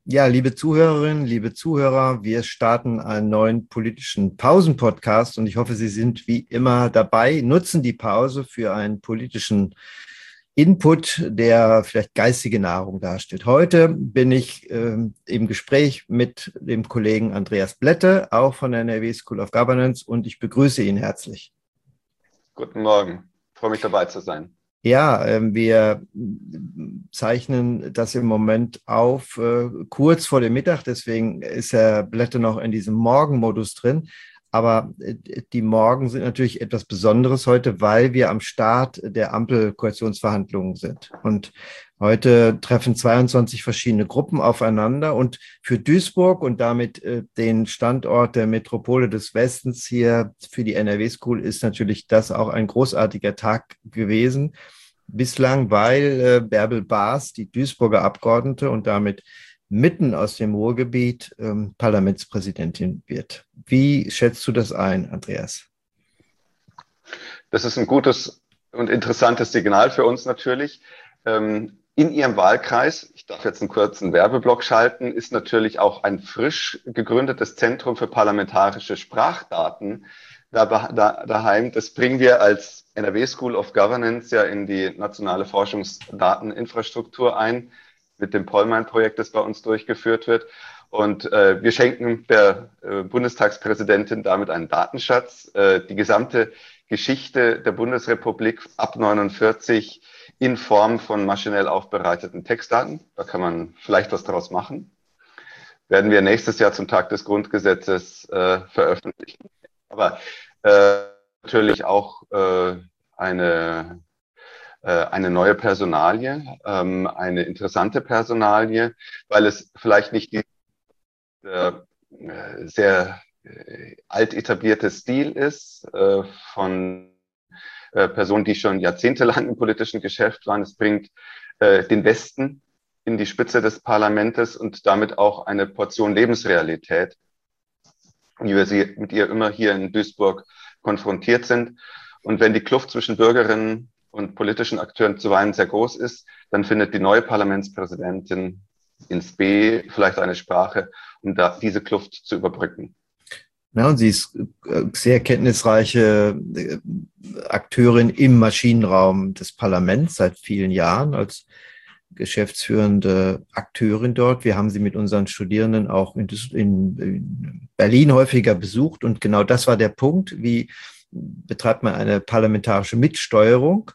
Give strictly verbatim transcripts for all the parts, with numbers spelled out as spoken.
Ja, liebe Zuhörerinnen, liebe Zuhörer, wir starten einen neuen politischen Pausen-Podcast und ich hoffe, Sie sind wie immer dabei, nutzen die Pause für einen politischen Input, der vielleicht geistige Nahrung darstellt. Heute bin ich äh, im Gespräch mit dem Kollegen Andreas Blette, auch von der N R W School of Governance, und ich begrüße ihn herzlich. Guten Morgen, ich freue mich dabei zu sein. Ja, äh, wir zeichnen das im Moment auf, äh, kurz vor dem Mittag, deswegen ist Herr Blette noch in diesem Morgenmodus drin. Aber äh, die Morgen sind natürlich etwas Besonderes heute, weil wir am Start der Ampelkoalitionsverhandlungen sind. Und heute treffen zweiundzwanzig verschiedene Gruppen aufeinander. Und für Duisburg und damit äh, den Standort der Metropole des Westens hier für die N R W School ist natürlich das auch ein großartiger Tag gewesen. Bislang, weil äh, Bärbel Baas, die Duisburger Abgeordnete und damit mitten aus dem Ruhrgebiet ähm, Parlamentspräsidentin wird. Wie schätzt du das ein, Andreas? Das ist ein gutes und interessantes Signal für uns natürlich. Ähm, in Ihrem Wahlkreis, ich darf jetzt einen kurzen Werbeblock schalten, ist natürlich auch ein frisch gegründetes Zentrum für parlamentarische Sprachdaten da, da, daheim. Das bringen wir als N R W School of Governance ja in die nationale Forschungsdateninfrastruktur ein, mit dem Pollmann-Projekt, das bei uns durchgeführt wird. Und äh, wir schenken der äh, Bundestagspräsidentin damit einen Datenschatz. Äh, die gesamte Geschichte der Bundesrepublik ab neunundvierzig in Form von maschinell aufbereiteten Textdaten. Da kann man vielleicht was draus machen. Werden wir nächstes Jahr zum Tag des Grundgesetzes äh, veröffentlichen. Aber äh, natürlich auch äh, eine eine neue Personalie, eine interessante Personalie, weil es vielleicht nicht die äh, sehr äh, alt etablierte Stil ist äh, von äh, Personen, die schon jahrzehntelang im politischen Geschäft waren. Es bringt äh, den Westen in die Spitze des Parlaments und damit auch eine Portion Lebensrealität, wie wir sie mit ihr immer hier in Duisburg konfrontiert sind. Und wenn die Kluft zwischen Bürgerinnen und politischen Akteuren zuweilen sehr groß ist, dann findet die neue Parlamentspräsidentin ins B vielleicht eine Sprache, um da diese Kluft zu überbrücken. Ja, und sie ist sehr kenntnisreiche Akteurin im Maschinenraum des Parlaments seit vielen Jahren als geschäftsführende Akteurin dort. Wir haben sie mit unseren Studierenden auch in, in Berlin häufiger besucht und genau das war der Punkt, wie betreibt man eine parlamentarische Mitsteuerung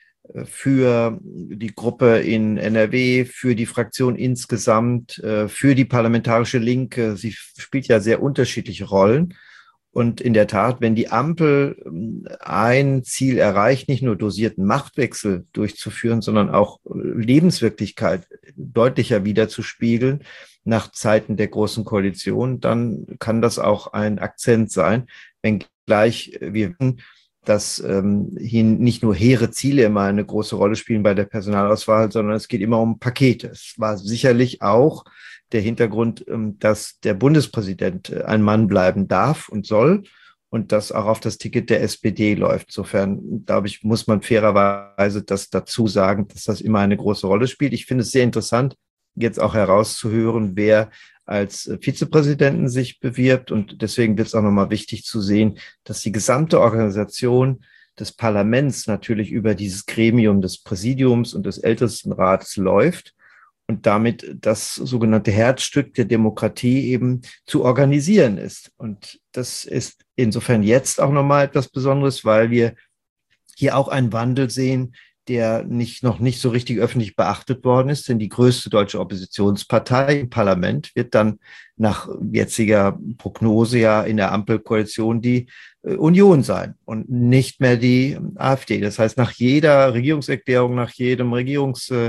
für die Gruppe in N R W, für die Fraktion insgesamt, für die parlamentarische Linke. Sie spielt ja sehr unterschiedliche Rollen. Und in der Tat, wenn die Ampel ein Ziel erreicht, nicht nur dosierten Machtwechsel durchzuführen, sondern auch Lebenswirklichkeit deutlicher wiederzuspiegeln nach Zeiten der Großen Koalition, dann kann das auch ein Akzent sein, wenngleich wir wissen, dass ähm, hier nicht nur hehre Ziele immer eine große Rolle spielen bei der Personalauswahl, sondern es geht immer um Pakete. Es war sicherlich auch der Hintergrund, ähm, dass der Bundespräsident ein Mann bleiben darf und soll und das auch auf das Ticket der S P D läuft. Insofern, glaube ich, muss man fairerweise das dazu sagen, dass das immer eine große Rolle spielt. Ich finde es sehr interessant, jetzt auch herauszuhören, wer als Vizepräsidenten sich bewirbt. Und deswegen wird es auch nochmal wichtig zu sehen, dass die gesamte Organisation des Parlaments natürlich über dieses Gremium des Präsidiums und des Ältestenrats läuft und damit das sogenannte Herzstück der Demokratie eben zu organisieren ist. Und das ist insofern jetzt auch nochmal etwas Besonderes, weil wir hier auch einen Wandel sehen, der nicht, noch nicht so richtig öffentlich beachtet worden ist, denn die größte deutsche Oppositionspartei im Parlament wird dann nach jetziger Prognose ja in der Ampelkoalition die äh, Union sein und nicht mehr die AfD. Das heißt, nach jeder Regierungserklärung, nach jedem Regierungseinsatz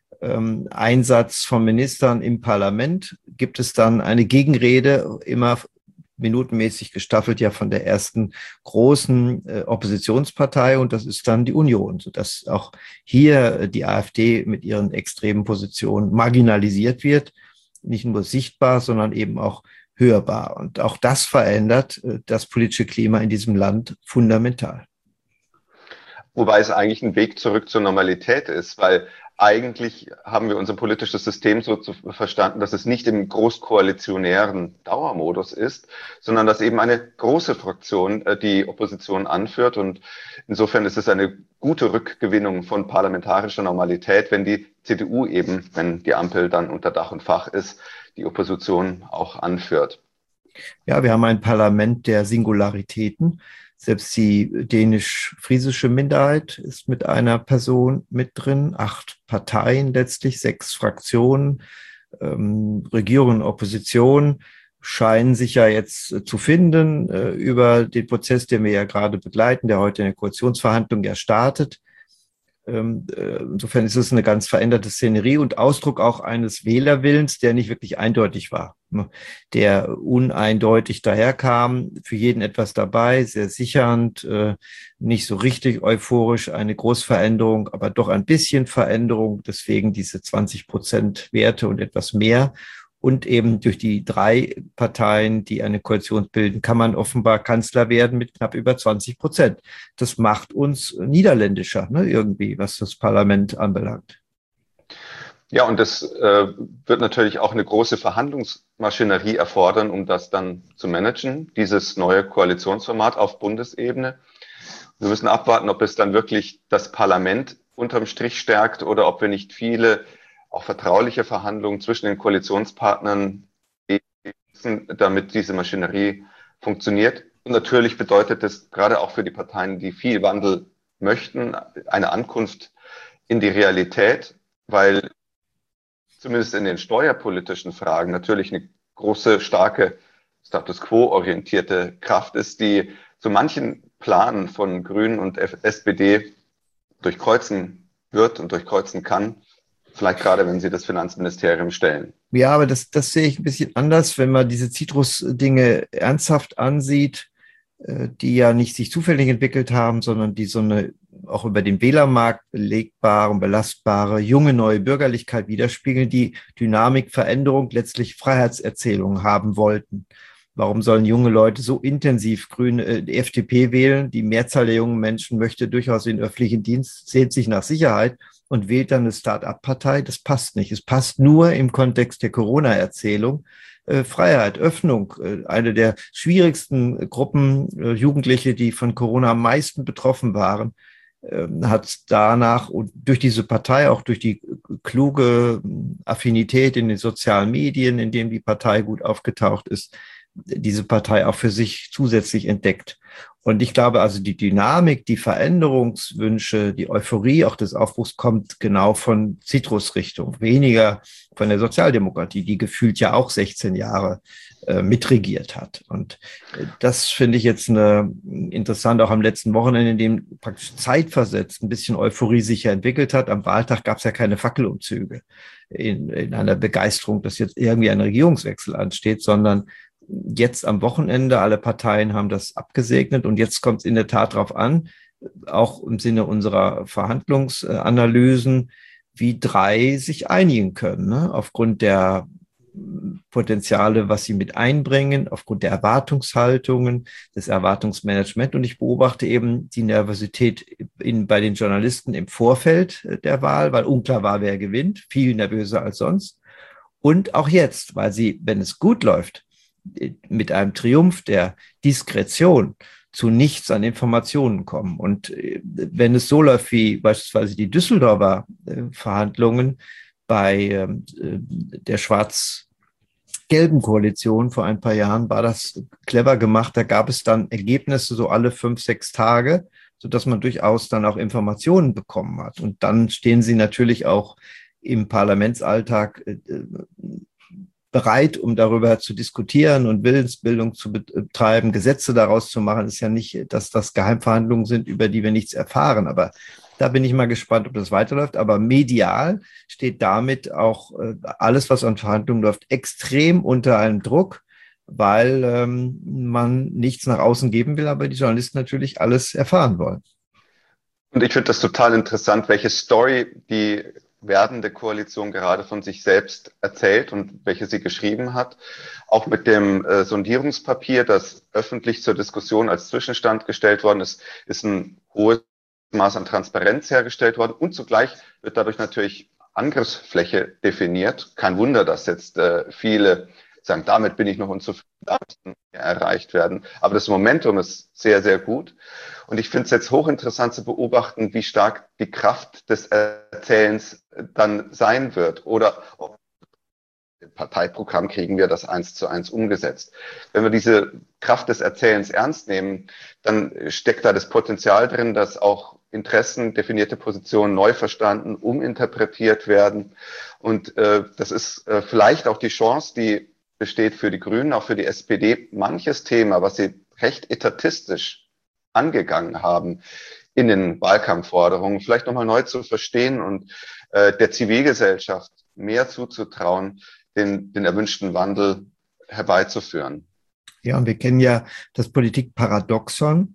äh, von Ministern im Parlament gibt es dann eine Gegenrede, immer minutenmäßig gestaffelt ja von der ersten großen äh, Oppositionspartei und das ist dann die Union, sodass auch hier die AfD mit ihren extremen Positionen marginalisiert wird, nicht nur sichtbar, sondern eben auch hörbar. Und auch das verändert äh, das politische Klima in diesem Land fundamental. Wobei es eigentlich ein Weg zurück zur Normalität ist, weil eigentlich haben wir unser politisches System so zu, verstanden, dass es nicht im großkoalitionären Dauermodus ist, sondern dass eben eine große Fraktion äh, die Opposition anführt. Und insofern ist es eine gute Rückgewinnung von parlamentarischer Normalität, wenn die C D U eben, wenn die Ampel dann unter Dach und Fach ist, die Opposition auch anführt. Ja, wir haben ein Parlament der Singularitäten. Selbst die dänisch-friesische Minderheit ist mit einer Person mit drin, acht Parteien letztlich, sechs Fraktionen, ähm, Regierung und Opposition scheinen sich ja jetzt zu finden äh, über den Prozess, den wir ja gerade begleiten, der heute in der Koalitionsverhandlung ja startet. Ähm, äh, insofern ist es eine ganz veränderte Szenerie und Ausdruck auch eines Wählerwillens, der nicht wirklich eindeutig war, ne? Der uneindeutig daherkam, für jeden etwas dabei, sehr sichernd, äh, nicht so richtig euphorisch, eine Großveränderung, aber doch ein bisschen Veränderung, deswegen diese zwanzig Prozent Werte und etwas mehr. Und eben durch die drei Parteien, die eine Koalition bilden, kann man offenbar Kanzler werden mit knapp über zwanzig Prozent. Das macht uns niederländischer, ne, irgendwie, was das Parlament anbelangt. Ja, und das äh, wird natürlich auch eine große Verhandlungsmaschinerie erfordern, um das dann zu managen, dieses neue Koalitionsformat auf Bundesebene. Wir müssen abwarten, ob es dann wirklich das Parlament unterm Strich stärkt oder ob wir nicht viele auch vertrauliche Verhandlungen zwischen den Koalitionspartnern müssen, damit diese Maschinerie funktioniert. Und natürlich bedeutet das gerade auch für die Parteien, die viel Wandel möchten, eine Ankunft in die Realität, weil zumindest in den steuerpolitischen Fragen natürlich eine große, starke Status quo-orientierte Kraft ist, die so manchen Plan von Grünen und S P D durchkreuzen wird und durchkreuzen kann. Vielleicht gerade, wenn Sie das Finanzministerium stellen. Ja, aber das, das sehe ich ein bisschen anders, wenn man diese Citrus-Dinge ernsthaft ansieht, die ja nicht sich zufällig entwickelt haben, sondern die so eine auch über den Wählermarkt belegbare und belastbare junge neue Bürgerlichkeit widerspiegeln, die Dynamik, Veränderung, letztlich Freiheitserzählung haben wollten. Warum sollen junge Leute so intensiv Grüne, äh, die F D P wählen? Die Mehrzahl der jungen Menschen möchte durchaus in den öffentlichen Dienst, sehnt sich nach Sicherheit und wählt dann eine Start-up-Partei. Das passt nicht. Es passt nur im Kontext der Corona-Erzählung. Äh, Freiheit, Öffnung, äh, eine der schwierigsten Gruppen, äh, Jugendliche, die von Corona am meisten betroffen waren, äh, hat danach und durch diese Partei, auch durch die kluge Affinität in den sozialen Medien, in dem die Partei gut aufgetaucht ist, diese Partei auch für sich zusätzlich entdeckt. Und ich glaube also, die Dynamik, die Veränderungswünsche, die Euphorie auch des Aufbruchs kommt genau von Citrus-Richtung, weniger von der Sozialdemokratie, die gefühlt ja auch sechzehn Jahre äh, mitregiert hat. Und äh, das finde ich jetzt eine, interessant, auch am letzten Wochenende, in dem praktisch zeitversetzt ein bisschen Euphorie sich ja entwickelt hat. Am Wahltag gab es ja keine Fackelumzüge in, in einer Begeisterung, dass jetzt irgendwie ein Regierungswechsel ansteht, sondern jetzt am Wochenende, alle Parteien haben das abgesegnet und jetzt kommt es in der Tat darauf an, auch im Sinne unserer Verhandlungsanalysen, wie drei sich einigen können, ne? Aufgrund der Potenziale, was sie mit einbringen, aufgrund der Erwartungshaltungen, des Erwartungsmanagements. Und ich beobachte eben die Nervosität in, bei den Journalisten im Vorfeld der Wahl, weil unklar war, wer gewinnt, viel nervöser als sonst. Und auch jetzt, weil sie, wenn es gut läuft, mit einem Triumph der Diskretion zu nichts an Informationen kommen. Und wenn es so läuft wie beispielsweise die Düsseldorfer Verhandlungen bei der schwarz-gelben Koalition vor ein paar Jahren, war das clever gemacht. Da gab es dann Ergebnisse so alle fünf, sechs Tage, sodass man durchaus dann auch Informationen bekommen hat. Und dann stehen sie natürlich auch im Parlamentsalltag bereit, um darüber zu diskutieren und Willensbildung zu betreiben, Gesetze daraus zu machen. Es ist ja nicht, dass das Geheimverhandlungen sind, über die wir nichts erfahren. Aber da bin ich mal gespannt, ob das weiterläuft. Aber medial steht damit auch alles, was an Verhandlungen läuft, extrem unter einem Druck, weil ähm, man nichts nach außen geben will, aber die Journalisten natürlich alles erfahren wollen. Und ich finde das total interessant, welche Story die werdende Koalition gerade von sich selbst erzählt und welche sie geschrieben hat. Auch mit dem äh, Sondierungspapier, das öffentlich zur Diskussion als Zwischenstand gestellt worden ist, ist ein hohes Maß an Transparenz hergestellt worden und zugleich wird dadurch natürlich Angriffsfläche definiert. Kein Wunder, dass jetzt äh, viele sagen, damit bin ich noch unzufrieden, damit kann mehr erreicht werden. Aber das Momentum ist sehr, sehr gut. Und ich finde es jetzt hochinteressant zu beobachten, wie stark die Kraft des Erzählens dann sein wird. Oder ob im Parteiprogramm kriegen wir das eins zu eins umgesetzt. Wenn wir diese Kraft des Erzählens ernst nehmen, dann steckt da das Potenzial drin, dass auch Interessen, definierte Positionen neu verstanden, uminterpretiert werden. Und äh, das ist äh, vielleicht auch die Chance, die besteht für die Grünen, auch für die S P D, manches Thema, was sie recht etatistisch angegangen haben in den Wahlkampfforderungen, vielleicht nochmal neu zu verstehen und äh, der Zivilgesellschaft mehr zuzutrauen, den, den erwünschten Wandel herbeizuführen. Ja, und wir kennen ja das Politikparadoxon,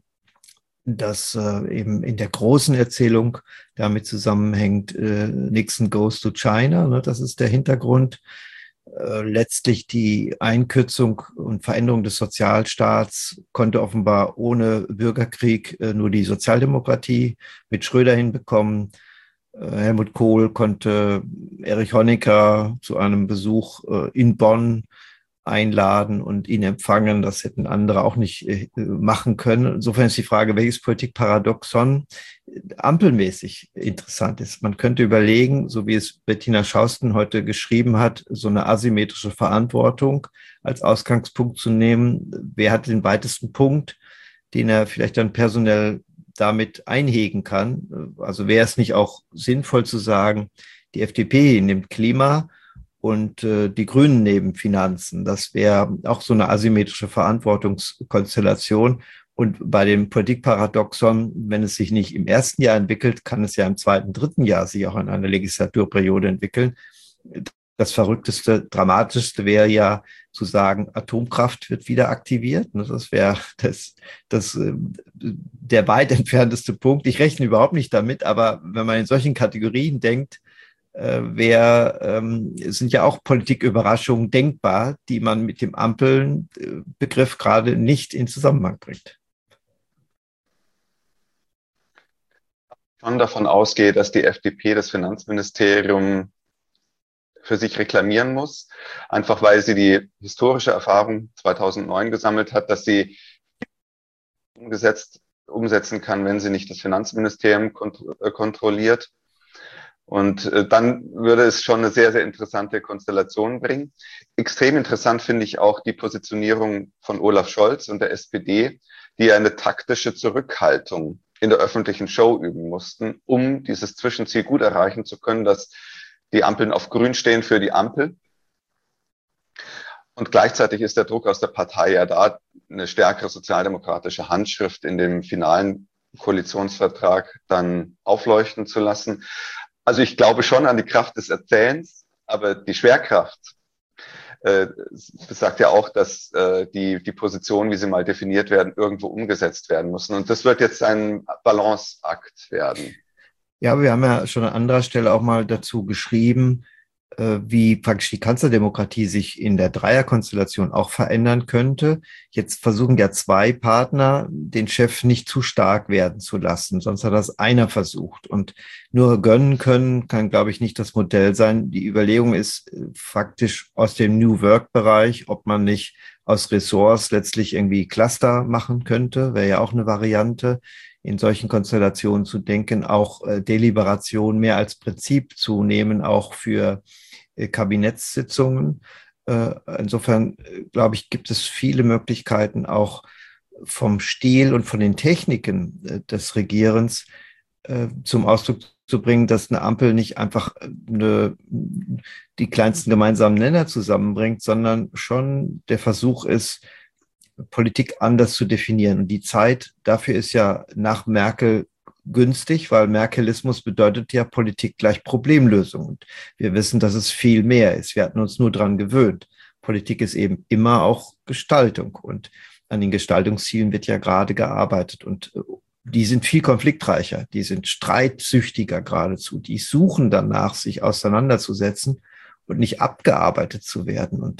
das äh, eben in der großen Erzählung damit zusammenhängt, äh, Nixon goes to China, ne, das ist der Hintergrund. Äh, letztlich die Einkürzung und Veränderung des Sozialstaats konnte offenbar ohne Bürgerkrieg äh, nur die Sozialdemokratie mit Schröder hinbekommen. Äh, Helmut Kohl konnte Erich Honecker zu einem Besuch äh, in Bonn einladen und ihn empfangen. Das hätten andere auch nicht äh, machen können. Insofern ist die Frage, welches Politikparadoxon ampelmäßig interessant ist. Man könnte überlegen, so wie es Bettina Schausten heute geschrieben hat, so eine asymmetrische Verantwortung als Ausgangspunkt zu nehmen. Wer hat den weitesten Punkt, den er vielleicht dann personell damit einhegen kann? Also wäre es nicht auch sinnvoll zu sagen, die F D P nimmt Klima und äh, die Grünen neben Finanzen. Das wäre auch so eine asymmetrische Verantwortungskonstellation. Und bei dem Politikparadoxon, wenn es sich nicht im ersten Jahr entwickelt, kann es ja im zweiten, dritten Jahr sich auch in einer Legislaturperiode entwickeln. Das Verrückteste, Dramatischste wäre ja zu sagen, Atomkraft wird wieder aktiviert. Das wäre das, das, der weit entfernteste Punkt. Ich rechne überhaupt nicht damit, aber wenn man in solchen Kategorien denkt, Wer, ähm, sind ja auch Politiküberraschungen denkbar, die man mit dem Ampelbegriff gerade nicht in Zusammenhang bringt. Schon davon ausgehe, dass die F D P das Finanzministerium für sich reklamieren muss, einfach weil sie die historische Erfahrung zweitausendneun gesammelt hat, dass sie umgesetzt, umsetzen kann, wenn sie nicht das Finanzministerium kont- äh, kontrolliert. Und äh, dann würde es schon eine sehr, sehr interessante Konstellation bringen. Extrem interessant finde ich auch die Positionierung von Olaf Scholz und der S P D, die eine taktische Zurückhaltung in der öffentlichen Show üben mussten, um dieses Zwischenziel gut erreichen zu können, dass die Ampeln auf Grün stehen für die Ampel. Und gleichzeitig ist der Druck aus der Partei ja da, eine stärkere sozialdemokratische Handschrift in dem finalen Koalitionsvertrag dann aufleuchten zu lassen. Also ich glaube schon an die Kraft des Erzählens, aber die Schwerkraft äh, besagt ja auch, dass äh, die, die Positionen, wie sie mal definiert werden, irgendwo umgesetzt werden müssen. Und das wird jetzt ein Balanceakt werden. Ja, wir haben ja schon an anderer Stelle auch mal dazu geschrieben, wie praktisch die Kanzlerdemokratie sich in der Dreierkonstellation auch verändern könnte. Jetzt versuchen ja zwei Partner, den Chef nicht zu stark werden zu lassen. Sonst hat das einer versucht. Und nur gönnen können kann, glaube ich, nicht das Modell sein. Die Überlegung ist faktisch aus dem New Work-Bereich, ob man nicht aus Ressorts letztlich irgendwie Cluster machen könnte, wäre ja auch eine Variante, in solchen Konstellationen zu denken, auch äh, Deliberation mehr als Prinzip zu nehmen, auch für äh, Kabinettssitzungen. Äh, insofern, äh, glaube ich, gibt es viele Möglichkeiten, auch vom Stil und von den Techniken äh, des Regierens äh, zum Ausdruck zu bringen, dass eine Ampel nicht einfach eine, die kleinsten gemeinsamen Nenner zusammenbringt, sondern schon der Versuch ist, Politik anders zu definieren. Und die Zeit dafür ist ja nach Merkel günstig, weil Merkelismus bedeutet ja Politik gleich Problemlösung. Und wir wissen, dass es viel mehr ist. Wir hatten uns nur dran gewöhnt. Politik ist eben immer auch Gestaltung. Und an den Gestaltungszielen wird ja gerade gearbeitet. Und die sind viel konfliktreicher. Die sind streitsüchtiger geradezu. Die suchen danach, sich auseinanderzusetzen. und nicht abgearbeitet zu werden. Und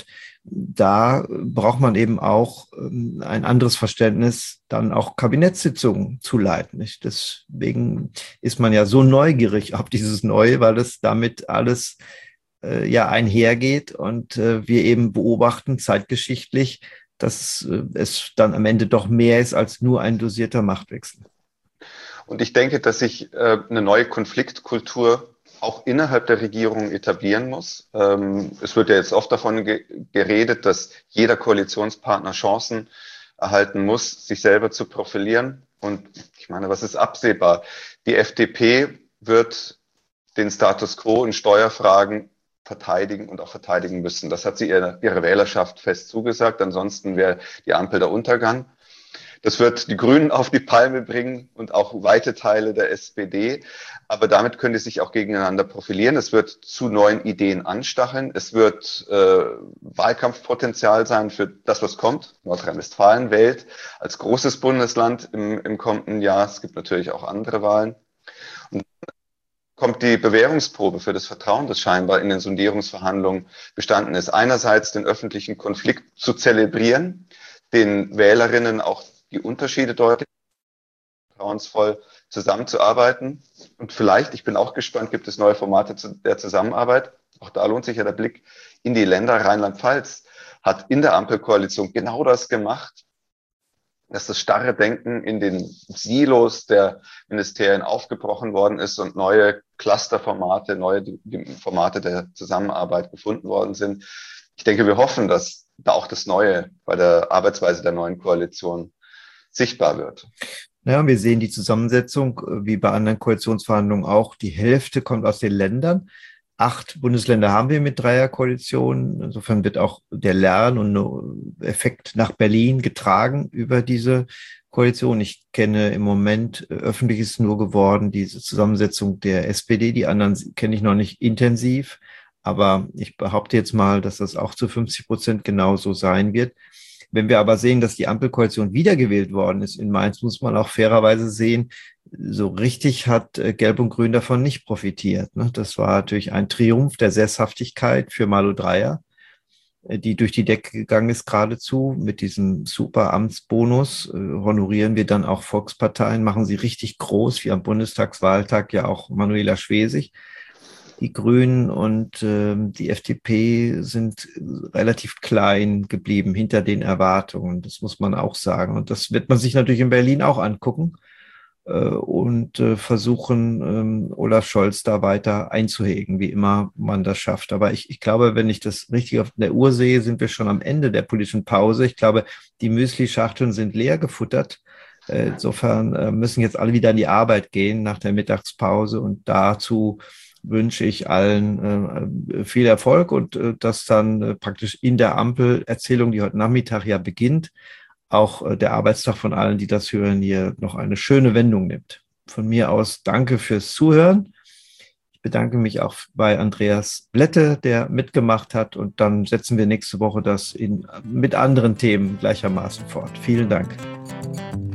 da braucht man eben auch ein anderes Verständnis, dann auch Kabinettssitzungen zu leiten. Nicht? Deswegen ist man ja so neugierig auf dieses Neue, weil es damit alles äh, ja einhergeht und äh, wir eben beobachten zeitgeschichtlich, dass äh, es dann am Ende doch mehr ist als nur ein dosierter Machtwechsel. Und ich denke, dass sich äh, eine neue Konfliktkultur auch innerhalb der Regierung etablieren muss. Ähm, es wird ja jetzt oft davon ge- geredet, dass jeder Koalitionspartner Chancen erhalten muss, sich selber zu profilieren. Und ich meine, was ist absehbar? Die F D P wird den Status quo in Steuerfragen verteidigen und auch verteidigen müssen. Das hat sie ihrer, ihrer Wählerschaft fest zugesagt. Ansonsten wäre die Ampel der Untergang. Das wird die Grünen auf die Palme bringen und auch weite Teile der S P D. Aber damit können die sich auch gegeneinander profilieren. Es wird zu neuen Ideen anstacheln. Es wird äh, Wahlkampfpotenzial sein für das, was kommt. Nordrhein-Westfalen wählt als großes Bundesland im, im kommenden Jahr. Es gibt natürlich auch andere Wahlen. Und kommt die Bewährungsprobe für das Vertrauen, das scheinbar in den Sondierungsverhandlungen bestanden ist. Einerseits den öffentlichen Konflikt zu zelebrieren, den Wählerinnen auch die Unterschiede deutlich, vertrauensvoll zusammenzuarbeiten. Und vielleicht, ich bin auch gespannt, gibt es neue Formate zu der Zusammenarbeit. Auch da lohnt sich ja der Blick in die Länder. Rheinland-Pfalz hat in der Ampelkoalition genau das gemacht, dass das starre Denken in den Silos der Ministerien aufgebrochen worden ist und neue Clusterformate, neue Formate der Zusammenarbeit gefunden worden sind. Ich denke, wir hoffen, dass da auch das Neue bei der Arbeitsweise der neuen Koalition sichtbar wird. Ja, wir sehen die Zusammensetzung, wie bei anderen Koalitionsverhandlungen auch. Die Hälfte kommt aus den Ländern. Acht Bundesländer haben wir mit Dreierkoalitionen. Insofern wird auch der Lern- und Effekt nach Berlin getragen über diese Koalition. Ich kenne im Moment, öffentlich ist nur geworden, diese Zusammensetzung der S P D. Die anderen kenne ich noch nicht intensiv. Aber ich behaupte jetzt mal, dass das auch zu fünfzig Prozent genauso sein wird. Wenn wir aber sehen, dass die Ampelkoalition wiedergewählt worden ist in Mainz, muss man auch fairerweise sehen, so richtig hat Gelb und Grün davon nicht profitiert. Das war natürlich ein Triumph der Sesshaftigkeit für Malu Dreyer, die durch die Decke gegangen ist geradezu. Mit diesem super Amtsbonus honorieren wir dann auch Volksparteien, machen sie richtig groß, wie am Bundestagswahltag ja auch Manuela Schwesig. Die Grünen und äh, die F D P sind relativ klein geblieben hinter den Erwartungen. Das muss man auch sagen. Und das wird man sich natürlich in Berlin auch angucken äh, und äh, versuchen, ähm, Olaf Scholz da weiter einzuhegen, wie immer man das schafft. Aber ich, ich glaube, wenn ich das richtig auf der Uhr sehe, sind wir schon am Ende der politischen Pause. Ich glaube, die Müsli-Schachteln sind leer gefuttert. Äh, insofern äh, müssen jetzt alle wieder an die Arbeit gehen nach der Mittagspause und dazu wünsche ich allen äh, viel Erfolg und äh, dass dann äh, praktisch in der Ampelerzählung, die heute Nachmittag ja beginnt, auch äh, der Arbeitstag von allen, die das hören, hier noch eine schöne Wendung nimmt. Von mir aus danke fürs Zuhören. Ich bedanke mich auch bei Andreas Blätte, der mitgemacht hat, und dann setzen wir nächste Woche das in, mit anderen Themen gleichermaßen fort. Vielen Dank.